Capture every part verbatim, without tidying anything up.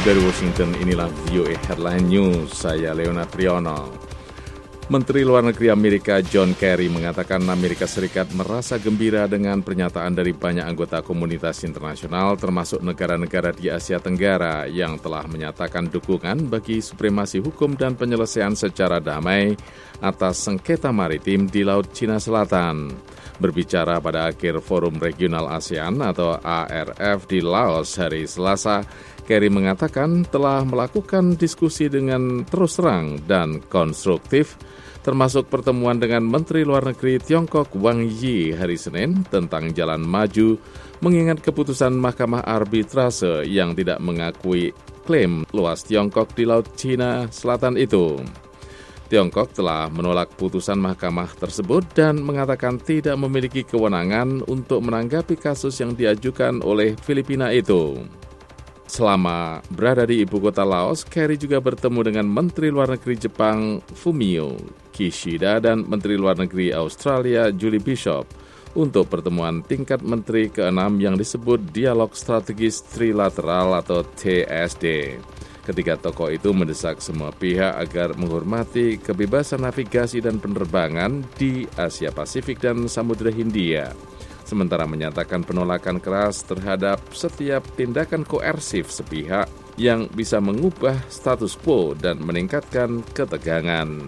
Dari Washington, inilah V O A Headline News, saya Leonard Triono. Menteri Luar Negeri Amerika John Kerry mengatakan Amerika Serikat merasa gembira dengan pernyataan dari banyak anggota komunitas internasional termasuk negara-negara di Asia Tenggara yang telah menyatakan dukungan bagi supremasi hukum dan penyelesaian secara damai atas sengketa maritim di Laut Cina Selatan. Berbicara pada akhir Forum Regional ASEAN atau A R F di Laos hari Selasa, Kerry mengatakan telah melakukan diskusi dengan terus terang dan konstruktif, termasuk pertemuan dengan Menteri Luar Negeri Tiongkok Wang Yi hari Senin tentang jalan maju mengingat keputusan Mahkamah Arbitrase yang tidak mengakui klaim luas Tiongkok di Laut Cina Selatan itu. Tiongkok telah menolak putusan mahkamah tersebut dan mengatakan tidak memiliki kewenangan untuk menanggapi kasus yang diajukan oleh Filipina itu. Selama berada di ibu kota Laos, Kerry juga bertemu dengan Menteri Luar Negeri Jepang Fumio Kishida dan Menteri Luar Negeri Australia Julie Bishop untuk pertemuan tingkat menteri keenam yang disebut Dialog Strategis Trilateral atau T S D. Ketiga tokoh itu mendesak semua pihak agar menghormati kebebasan navigasi dan penerbangan di Asia Pasifik dan Samudra Hindia, sementara menyatakan penolakan keras terhadap setiap tindakan koersif sepihak yang bisa mengubah status quo dan meningkatkan ketegangan.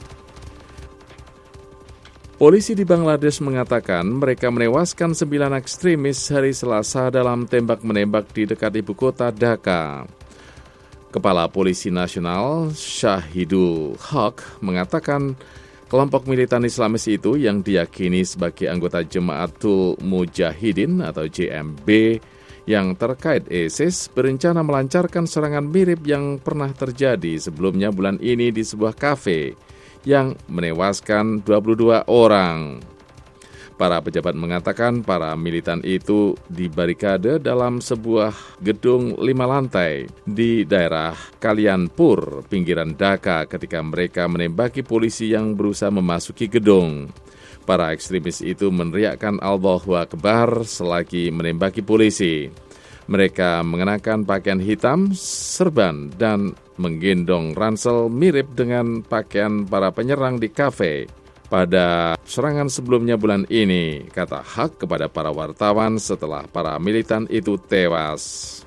Polisi di Bangladesh mengatakan mereka menewaskan sembilan ekstremis hari Selasa dalam tembak-menembak di dekat ibu kota Dhaka. Kepala Polisi Nasional Shahidul Haq mengatakan kelompok militan Islamis itu yang diyakini sebagai anggota Jemaatul Mujahidin atau J M B yang terkait ISIS berencana melancarkan serangan mirip yang pernah terjadi sebelumnya bulan ini di sebuah kafe yang menewaskan dua puluh dua orang. Para pejabat mengatakan para militan itu dibarikade dalam sebuah gedung lima lantai di daerah Kalyanpur, pinggiran Dhaka ketika mereka menembaki polisi yang berusaha memasuki gedung. Para ekstremis itu meneriakkan Allahu Akbar selagi menembaki polisi. Mereka mengenakan pakaian hitam, serban, dan menggendong ransel mirip dengan pakaian para penyerang di kafe pada serangan sebelumnya bulan ini, kata Haq kepada para wartawan setelah para militan itu tewas.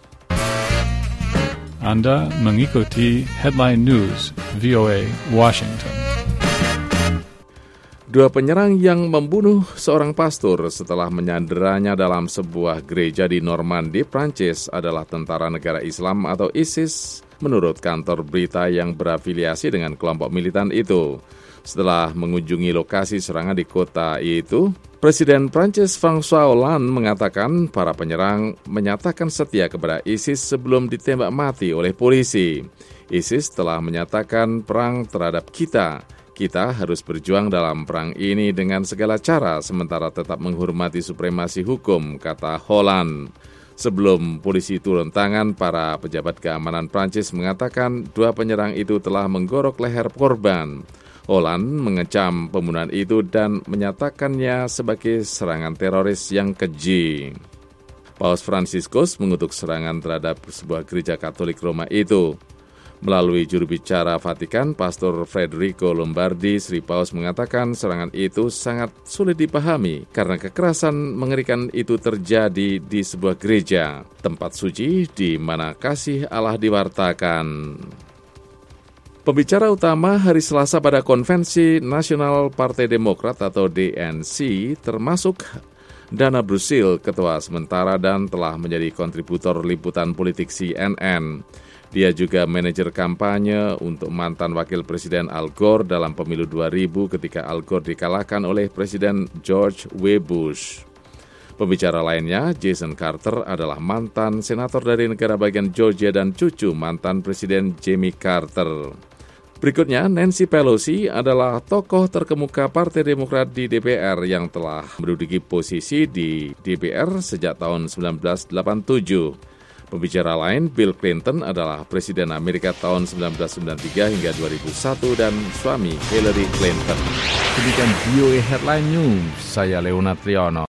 Anda mengikuti Headline News V O A Washington. Dua penyerang yang membunuh seorang pastor setelah menyanderanya dalam sebuah gereja di Normandy, Prancis adalah tentara negara Islam atau ISIS, menurut kantor berita yang berafiliasi dengan kelompok militan itu. Setelah mengunjungi lokasi serangan di kota itu, Presiden Prancis François Hollande mengatakan para penyerang menyatakan setia kepada ISIS sebelum ditembak mati oleh polisi. ISIS telah menyatakan perang terhadap kita. Kita harus berjuang dalam perang ini dengan segala cara sementara tetap menghormati supremasi hukum, kata Hollande. Sebelum polisi turun tangan, para pejabat keamanan Prancis mengatakan dua penyerang itu telah menggorok leher korban. Hollande mengecam pembunuhan itu dan menyatakannya sebagai serangan teroris yang keji. Paus Fransiskus mengutuk serangan terhadap sebuah gereja Katolik Roma itu. Melalui juru bicara Vatikan, Pastor Federico Lombardi, Sri Paus mengatakan serangan itu sangat sulit dipahami karena kekerasan mengerikan itu terjadi di sebuah gereja, tempat suci di mana kasih Allah diwartakan. Pembicara utama hari Selasa pada Konvensi Nasional Partai Demokrat atau D N C termasuk Dana Brusil, ketua sementara dan telah menjadi kontributor liputan politik C N N. Dia juga manajer kampanye untuk mantan wakil Presiden Al Gore dalam pemilu dua ribu ketika Al Gore dikalahkan oleh Presiden George W. Bush. Pembicara lainnya, Jason Carter, adalah mantan senator dari negara bagian Georgia dan cucu mantan Presiden Jimmy Carter. Berikutnya, Nancy Pelosi adalah tokoh terkemuka Partai Demokrat di D P R yang telah menduduki posisi di D P R sejak tahun sembilan belas delapan puluh tujuh. Pembicara lain, Bill Clinton adalah Presiden Amerika tahun sembilan belas sembilan puluh tiga hingga dua ribu satu dan suami Hillary Clinton. Demikian V O A Headline News, saya Leonard Triono.